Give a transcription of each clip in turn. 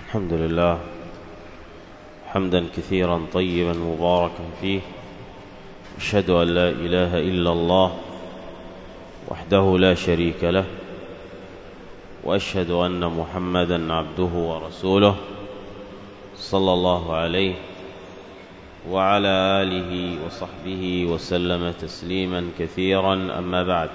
الحمد لله حمدا كثيرا طيبا مباركا فيه. أشهد أن لا إله إلا الله وحده لا شريك له، وأشهد أن محمدا عبده ورسوله صلى الله عليه وعلى آله وصحبه وسلم تسليما كثيرا. أما بعد،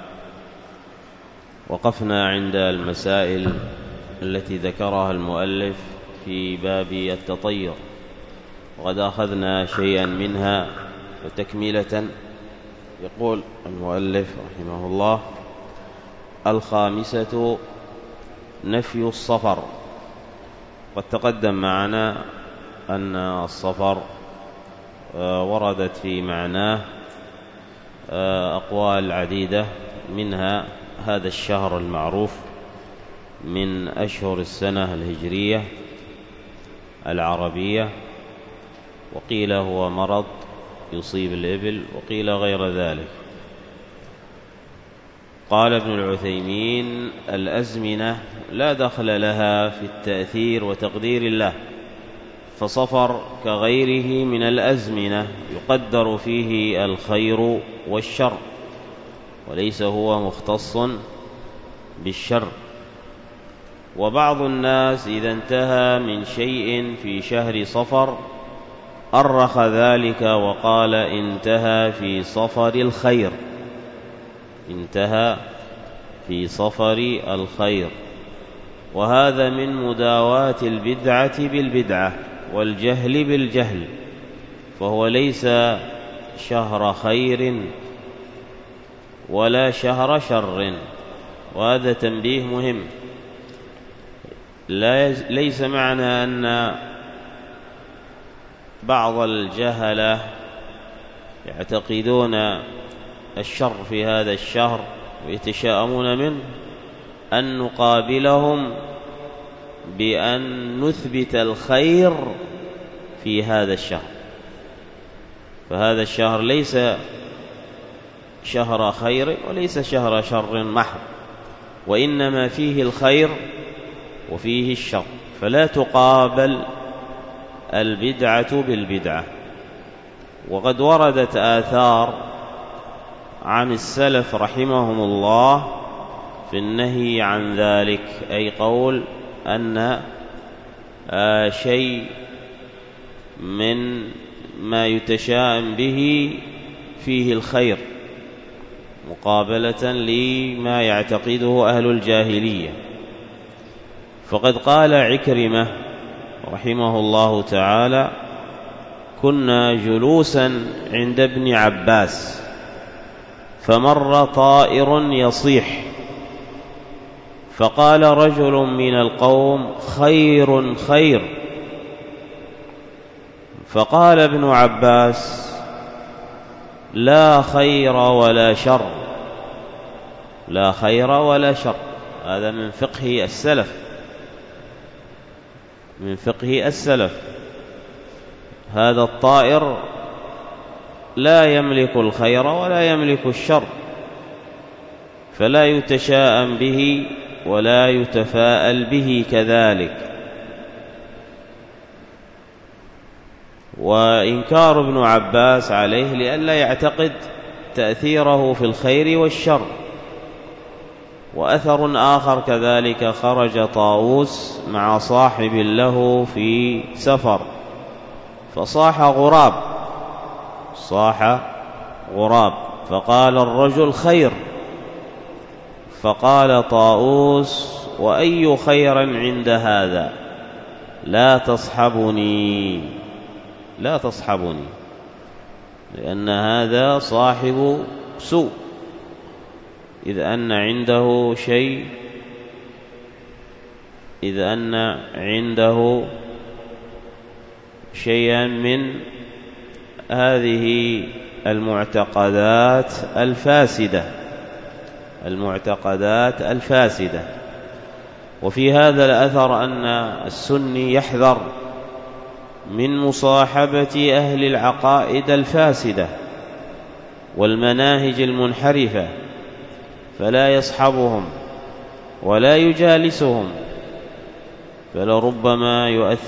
وقفنا عند المسائل التي ذكرها المؤلف في باب التطير، وقد أخذنا شيئا منها وتكملة. يقول المؤلف رحمه الله: الخامسة نفي الصفر. قد تقدم معنا أن الصفر وردت في معناه أقوال عديدة، منها هذا الشهر المعروف من أشهر السنة الهجرية العربية، وقيل هو مرض يصيب الإبل، وقيل غير ذلك. قال ابن العثيمين: الأزمنة لا دخل لها في التأثير وتقدير الله، فصفر كغيره من الأزمنة يقدر فيه الخير والشر، وليس هو مختص بالشر. وبعض الناس إذا انتهى من شيء في شهر صفر أرخ ذلك وقال انتهى في صفر الخير، انتهى في صفر الخير، وهذا من مداواة البدعة بالبدعة والجهل بالجهل، فهو ليس شهر خير ولا شهر شر. وهذا تنبيه مهم. ليس معنى أن بعض الجهلة يعتقدون الشر في هذا الشهر ويتشاءمون منه أن نقابلهم بأن نثبت الخير في هذا الشهر. فهذا الشهر ليس شهر خير وليس شهر شر محض، وإنما فيه الخير وفيه الشر، فلا تقابل البدعة بالبدعة. وقد وردت آثار عن السلف رحمهم الله في النهي عن ذلك، أي قول أن شيء من ما به فيه الخير مقابلة لما يعتقده أهل الجاهلية. فقد قال عكرمة رحمه الله تعالى: كنا جلوسا عند ابن عباس فمر طائر يصيح، فقال رجل من القوم: خير خير. فقال ابن عباس: لا خير ولا شر، لا خير ولا شر. هذا من فقه السلف، من فقه السلف. هذا الطائر لا يملك الخير ولا يملك الشر، فلا يتشاءم به ولا يتفاءل به كذلك. وإنكار ابن عباس عليه لئلا يعتقد تأثيره في الخير والشر. وأثر آخر كذلك: خرج طاووس مع صاحب له في سفر فصاح غراب، صاح غراب، فقال الرجل: خير. فقال طاووس: وأي خير عند هذا؟ لا تصحبني، لا تصحبني، لأن هذا صاحب سوء، إذ أن عنده شيء، إذ أن عنده شيئا من هذه المعتقدات الفاسدة، المعتقدات الفاسدة. وفي هذا الأثر أن السني يحذر من مصاحبة أهل العقائد الفاسدة والمناهج المنحرفة، فلا يصحبهم ولا يجالسهم، فلربما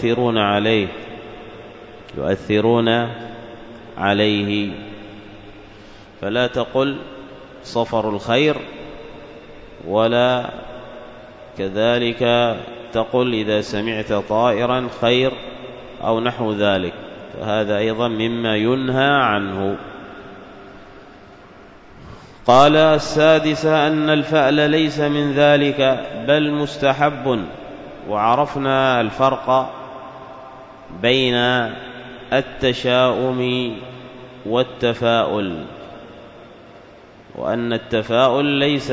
يؤثرون عليه. فلا تقل صفر الخير، ولا كذلك تقل إذا سمعت طائرا خير أو نحو ذلك، فهذا أيضا مما ينهى عنه. قال السادسة أن الفأل ليس من ذلك بل مستحب. وعرفنا الفرق بين التشاؤم والتفاؤل، وأن التفاؤل ليس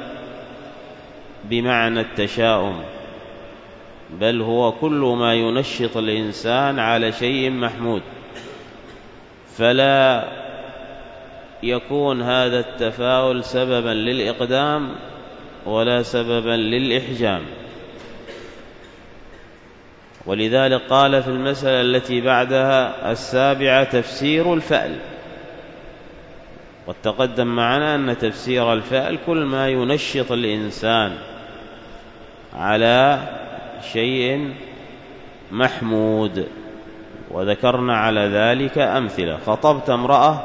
بمعنى التشاؤم، بل هو كل ما ينشط الإنسان على شيء محمود، فلا يكون هذا التفاؤل سببا للإقدام ولا سببا للإحجام. ولذلك قال في المسألة التي بعدها السابعة تفسير الفأل. وتقدم معنا أن تفسير الفأل كل ما ينشط الإنسان على شيء محمود، وذكرنا على ذلك أمثلة. خطبت امرأة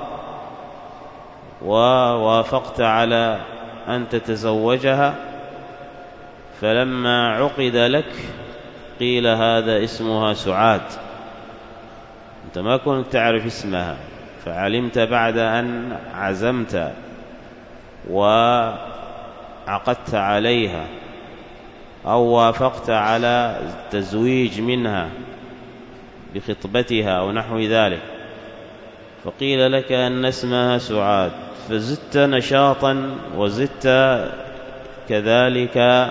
ووافقت على أن تتزوجها، فلما عقد لك قيل هذا اسمها سعاد، أنت ما كنت تعرف اسمها، فعلمت بعد أن عزمت وعقدت عليها أو وافقت على التزويج منها بخطبتها أو نحو ذلك، فقيل لك أن اسمها سعاد، فزدت نشاطا وزدت كذلك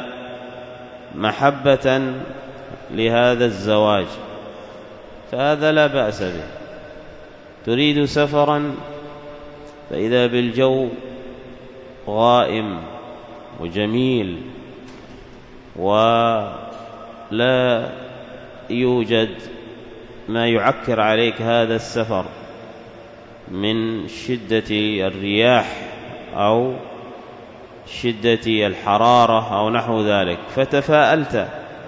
محبة لهذا الزواج، فهذا لا بأس به. تريد سفرا فإذا بالجو غائم وجميل ولا يوجد ما يعكر عليك هذا السفر من شدة الرياح أو شدة الحرارة أو نحو ذلك، فتفاءلت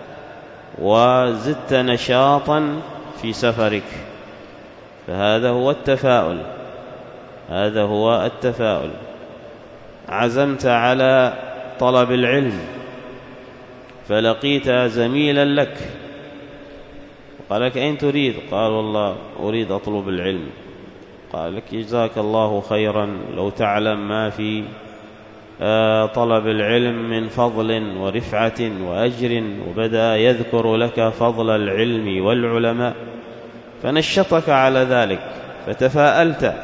وزدت نشاطا في سفرك، فهذا هو التفاؤل. هذا هو التفاؤل. عزمت على طلب العلم فلقيت زميلا لك قال لك أين تريد؟ قال والله أريد أطلب العلم. قال لك جزاك الله خيرا، لو تعلم ما في طلب العلم من فضل ورفعة وأجر، وبدأ يذكر لك فضل العلم والعلماء، فنشطك على ذلك، فتفاءلت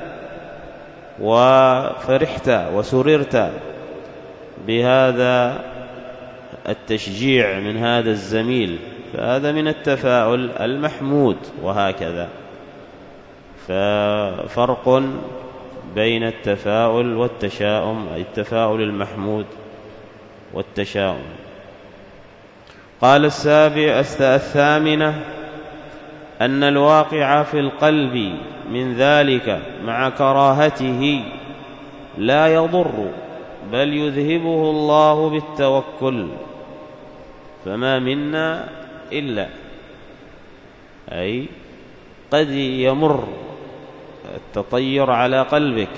وفرحت وسررت بهذا التشجيع من هذا الزميل، فهذا من التفاؤل المحمود. وهكذا، ففرق بين التفاؤل والتشاؤم، أي التفاؤل المحمود والتشاؤم. قال الثامنة أن الواقع في القلب من ذلك مع كراهته لا يضر، بل يذهبه الله بالتوكل، فما منا إلا، أي قد يمر التطير على قلبك،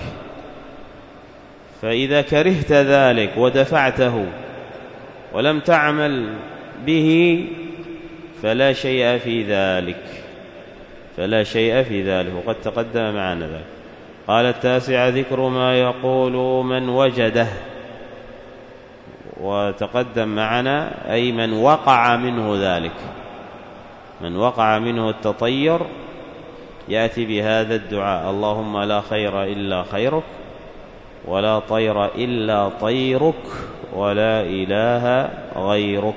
فإذا كرهت ذلك ودفعته ولم تعمل به فلا شيء في ذلك، فلا شيء في ذلك، وقد تقدم معنا ذلك. قال التاسع ذكر ما يقول من وجده، وتقدم معنا أي من وقع منه ذلك، من وقع منه التطير يأتي بهذا الدعاء: اللهم لا خير إلا خيرك، ولا طير إلا طيرك، ولا إله غيرك.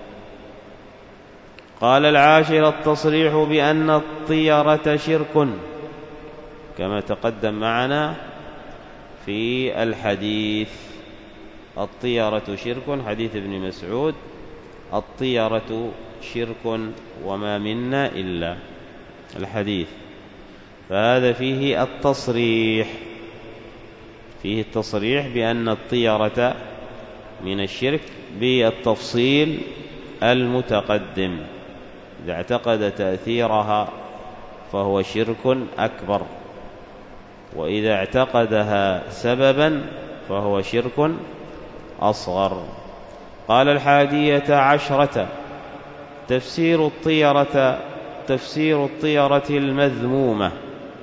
قال العاشر التصريح بأن الطيرة شرك، كما تقدم معنا في الحديث. الطيرة شرك، حديث ابن مسعود: الطيرة شرك وما منا إلا، الحديث. فهذا فيه التصريح، فيه التصريح بأن الطيرة من الشرك بالتفصيل المتقدم. إذا اعتقد تأثيرها فهو شرك أكبر، وإذا اعتقدها سببا فهو شرك أصغر. قال 11 تفسير الطيرة المذمومة،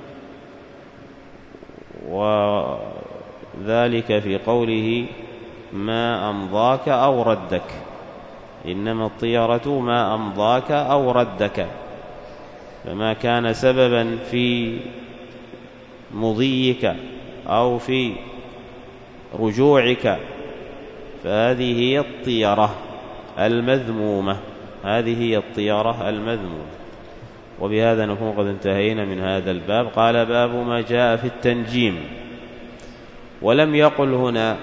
وذلك في قوله ما أمضاك أو ردك، إنما الطيرة ما أمضاك أو ردك، فما كان سببا في مضيك أو في رجوعك فهذه هي الطيرة المذمومة، هذه هي الطيرة المذمومة. وبهذا نكون قد انتهينا من هذا الباب. قال باب ما جاء في التنجيم، ولم يقل هنا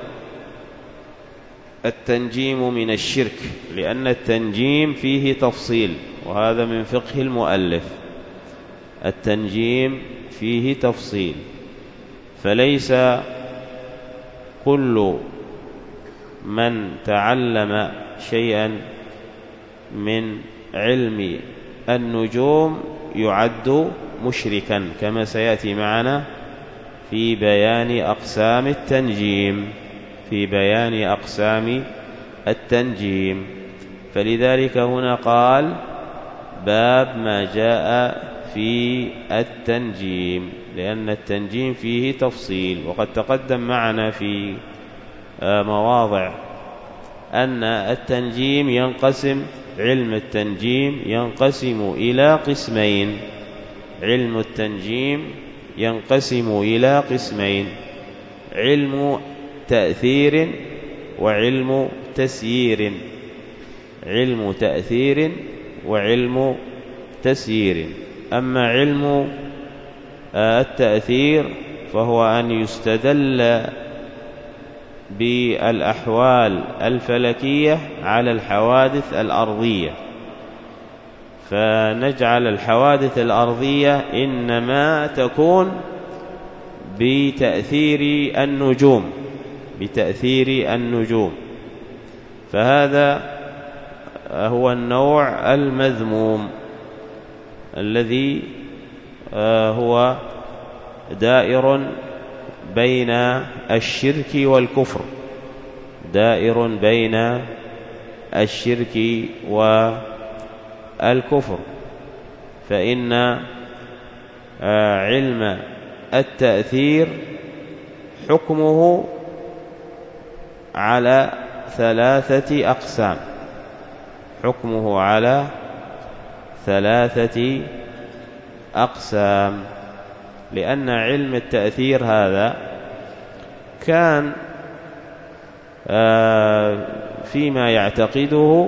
التنجيم من الشرك، لأن التنجيم فيه تفصيل، وهذا من فقه المؤلف، التنجيم فيه تفصيل، فليس كل من تعلم شيئا من علم النجوم يعد مشركا، كما سيأتي معنا في بيان أقسام التنجيم، فلذلك هنا قال باب ما جاء في التنجيم، لأن التنجيم فيه تفصيل. وقد تقدم معنا في مواضع أن علم التنجيم ينقسم إلى قسمين، علم التنجيم ينقسم إلى قسمين: علم تأثير وعلم تسيير. علم تأثير وعلم تسيير. أما علم التأثير فهو أن يستدل بالأحوال الفلكية على الحوادث الأرضية، فنجعل الحوادث الأرضية إنما تكون بتأثير النجوم، فهذا هو النوع المذموم الذي هو دائر بين الشرك والكفر، فإن علم التأثير حكمه على 3 أقسام، لأن علم التأثير هذا كان فيما يعتقده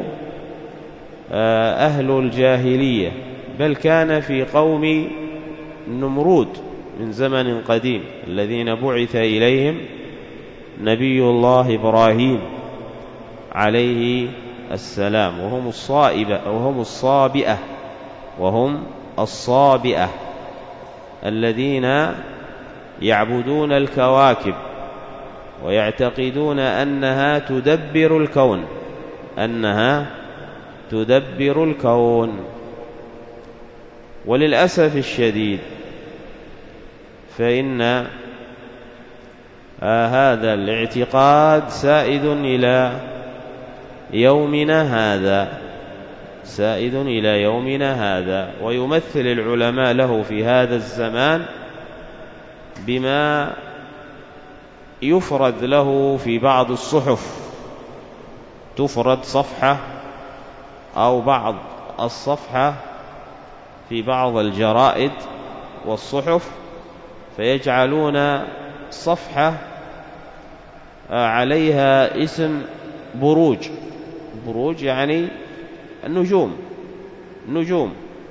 أهل الجاهلية، بل كان في قوم نمرود من زمن قديم الذين بعث إليهم نبي الله إبراهيم عليه السلام، وهم الصابئة الذين يعبدون الكواكب ويعتقدون أنها تدبر الكون. وللأسف الشديد فإن هذا الاعتقاد سائد إلى يومنا هذا، ويمثل العلماء له في هذا الزمان بما يفرد له في بعض الصحف، تفرد صفحة أو بعض الصفحة في بعض الجرائد والصحف، فيجعلون صفحة عليها اسم بروج يعني النجوم،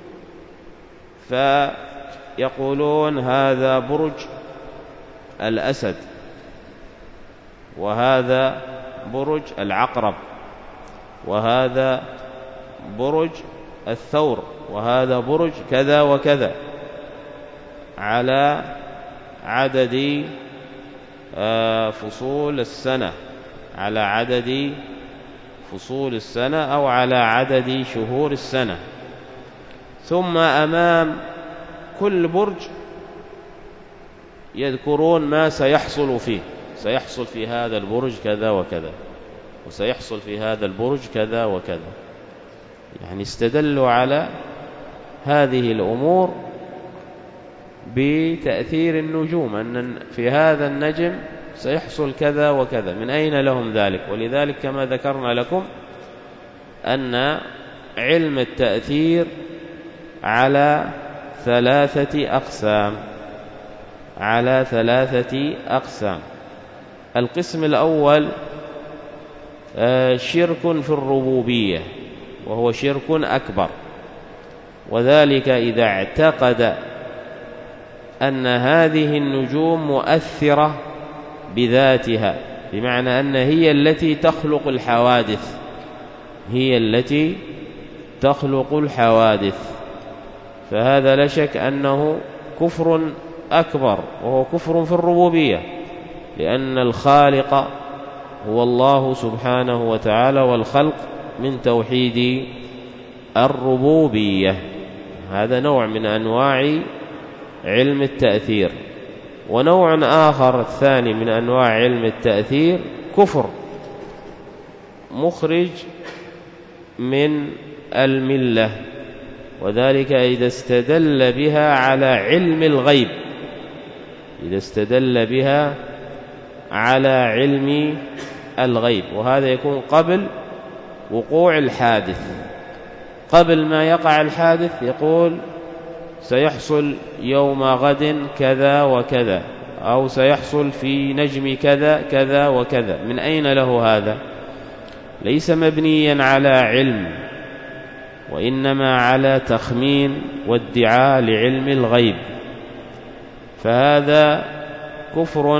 فيقولون هذا برج الأسد، وهذا برج العقرب، وهذا برج الثور، وهذا برج كذا وكذا، على عدد فصول السنة، أو على عدد شهور السنة. ثم أمام كل برج يذكرون ما سيحصل فيه، سيحصل في هذا البرج كذا وكذا، وسيحصل في هذا البرج كذا وكذا. يعني استدلوا على هذه الأمور بتأثير النجوم، أن في هذا النجم سيحصل كذا وكذا. من أين لهم ذلك؟ ولذلك كما ذكرنا لكم أن علم التأثير على 3 أقسام، على 3 أقسام. القسم الأول شرك في الربوبية، وهو شرك أكبر، وذلك إذا اعتقد أن هذه النجوم مؤثرة بذاتها، بمعنى أن هي التي تخلق الحوادث، هي التي تخلق الحوادث. فهذا لا شك أنه كفر أكبر، وهو كفر في الربوبية، لأن الخالق هو الله سبحانه وتعالى، والخلق من توحيد الربوبية. هذا نوع من أنواع علم التأثير. ونوع آخر الثاني من أنواع علم التأثير كفر مخرج من الملة، وذلك إذا استدل بها على علم الغيب، إذا استدل بها على علم الغيب، وهذا يكون قبل وقوع الحادث. قبل ما يقع الحادث يقول سيحصل يوم غد كذا وكذا، أو سيحصل في نجم كذا كذا وكذا. من أين له هذا؟ ليس مبنيا على علم، وإنما على تخمين وادعاء لعلم الغيب. فهذا كفر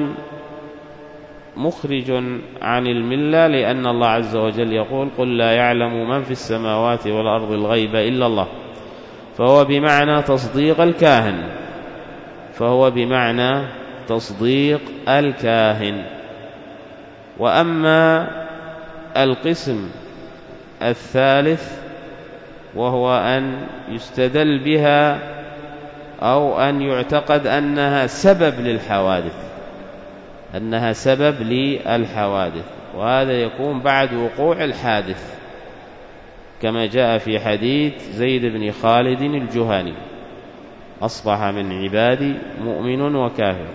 مخرج عن الملة، لأن الله عز وجل يقول قل لا يعلم من في السماوات والأرض الغيب إلا الله. فهو بمعنى تصديق الكاهن، فهو بمعنى تصديق الكاهن. وأما القسم الثالث وهو أن يستدل بها أو أن يعتقد أنها سبب للحوادث، أنها سبب للحوادث، وهذا يكون بعد وقوع الحادث، كما جاء في حديث زيد بن خالد الجهني أصبح من عبادي مؤمن وكافر.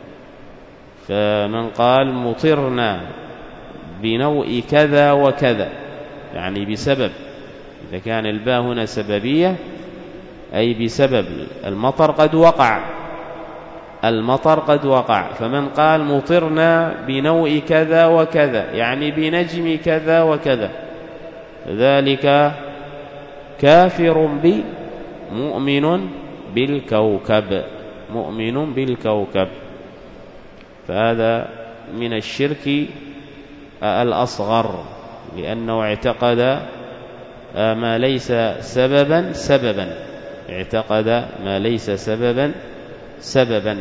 فمن قال مطرنا بنوء كذا وكذا، يعني بسبب، إذا كان الباء هنا سببية أي بسبب المطر قد وقع، المطر قد وقع. فمن قال مطرنا بنوء كذا وكذا يعني بنجم كذا وكذا، ذلك كافر مؤمن بالكوكب، مؤمن بالكوكب. فهذا من الشرك الأصغر، لأنه اعتقد ما ليس سببا، اعتقد ما ليس سببا.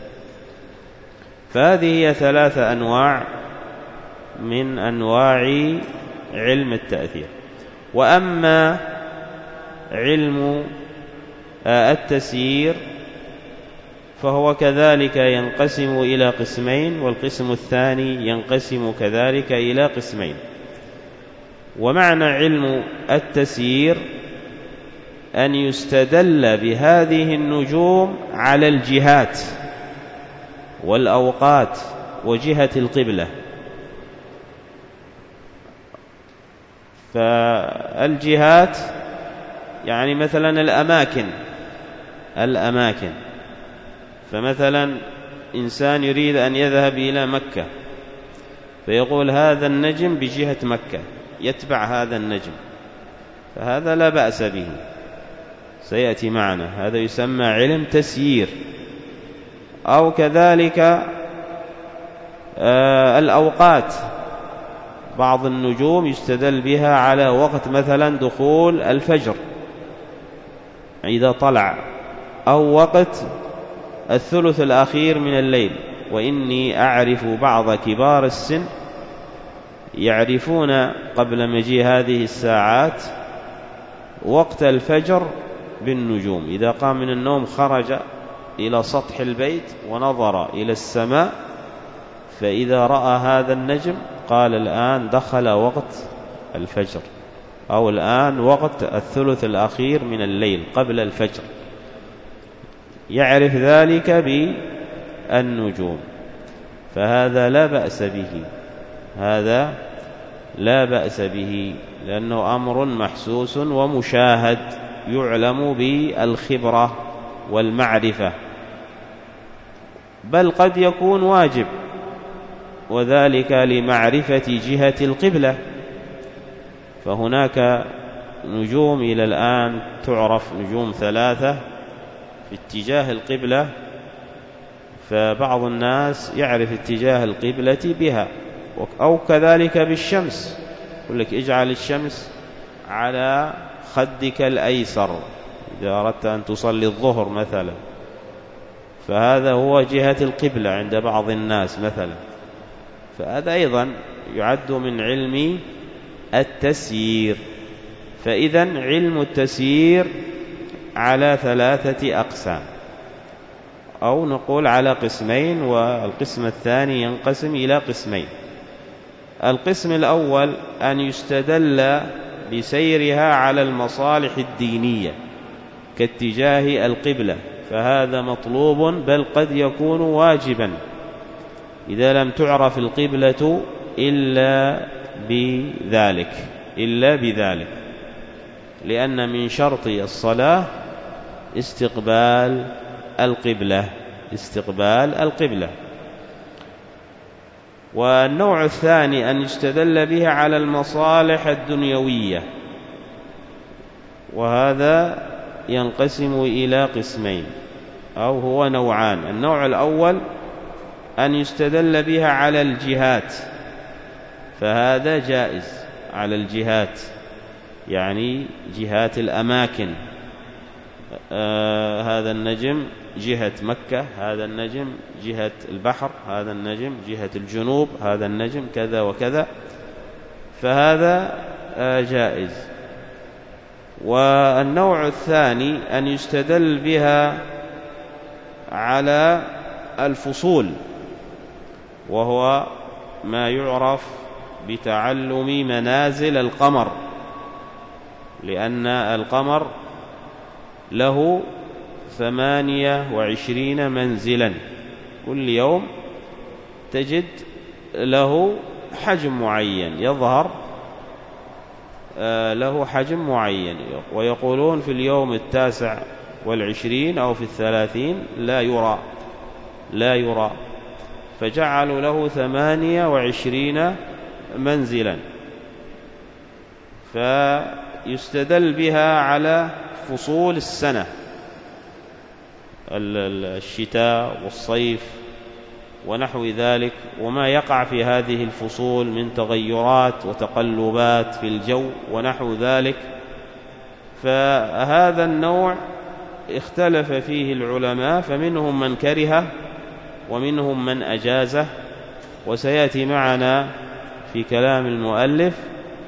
فهذه هي 3 أنواع من أنواع علم التأثير. وأما علم التسيير فهو كذلك ينقسم إلى قسمين، والقسم الثاني ينقسم كذلك إلى قسمين. ومعنى علم التسيير أن يستدل بهذه النجوم على الجهات والأوقات وجهة القبلة. فالجهات يعني مثلا الأماكن. فمثلا إنسان يريد أن يذهب إلى مكة، فيقول هذا النجم بجهة مكة، يتبع هذا النجم، فهذا لا بأس به، سيأتي معنا، هذا يسمى علم تسيير. أو كذلك الأوقات، بعض النجوم يستدل بها على وقت مثلا دخول الفجر إذا طلع، أو وقت الثلث الأخير من الليل. وإني أعرف بعض كبار السن يعرفون قبل مجيء هذه الساعات وقت الفجر بالنجوم. إذا قام من النوم خرج إلى سطح البيت ونظر إلى السماء، فإذا رأى هذا النجم قال الآن دخل وقت الفجر، أو الآن وقت الثلث الأخير من الليل قبل الفجر، يعرف ذلك بالنجوم. فهذا لا بأس به، هذا لا بأس به، لأنه أمر محسوس ومشاهد يعلم بالخبرة والمعرفة، بل قد يكون واجب، وذلك لمعرفة جهة القبلة. فهناك نجوم إلى الآن تعرف، نجوم 3 في اتجاه القبلة، فبعض الناس يعرف اتجاه القبلة بها، أو كذلك بالشمس، يقول لك اجعل الشمس على خدك الأيسر إذا أردت أن تصلي الظهر مثلا، فهذا هو جهة القبلة عند بعض الناس مثلا. فهذا أيضا يعد من علم التسيير. فإذا علم التسيير على 3 أقسام، أو نقول على قسمين، والقسم الثاني ينقسم إلى قسمين. القسم الأول أن يستدل بسيرها على المصالح الدينية كاتجاه القبلة، فهذا مطلوب، بل قد يكون واجبا إذا لم تعرف القبلة إلا بذلك، لأن من شرط الصلاة استقبال القبلة. والنوع الثاني أن يستدل بها على المصالح الدنيوية، وهذا ينقسم إلى قسمين، أو هو نوعان. النوع الأول أن يستدل بها على الجهات، فهذا جائز على الجهات، يعني جهات الأماكن. هذا النجم جهة مكة، هذا النجم جهة البحر، هذا النجم جهة الجنوب، هذا النجم كذا وكذا، فهذا جائز. والنوع الثاني أن يستدل بها على الفصول، وهو ما يعرف بتعلم منازل القمر، لأن القمر له 28 منزلا، كل يوم تجد له حجم معين يظهر، له حجم معين، ويقولون في اليوم 29 أو في 30 لا يرى، فجعلوا له 28 منزلا. فيستدل بها على فصول السنة، الشتاء والصيف ونحو ذلك، وما يقع في هذه الفصول من تغيرات وتقلبات في الجو ونحو ذلك. فهذا النوع اختلف فيه العلماء، فمنهم من كرهه ومنهم من أجازه، وسيأتي معنا في كلام المؤلف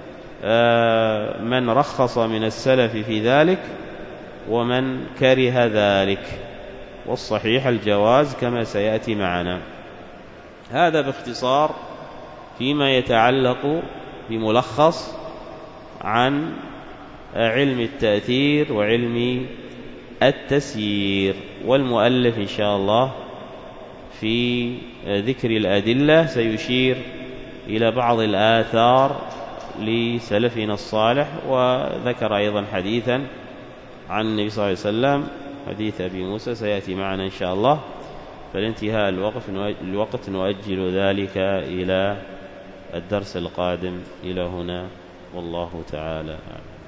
من رخص من السلف في ذلك ومن كره ذلك، والصحيح الجواز كما سيأتي معنا. هذا باختصار فيما يتعلق بملخص عن علم التأثير وعلم التسيير. والمؤلف إن شاء الله في ذكر الأدلة سيشير إلى بعض الآثار لسلفنا الصالح، وذكر أيضا حديثا عن النبي صلى الله عليه وسلم، حديث أبي موسى سيأتي معنا إن شاء الله. فالانتهاء الوقت نؤجل ذلك إلى الدرس القادم. إلى هنا والله تعالى أعلم.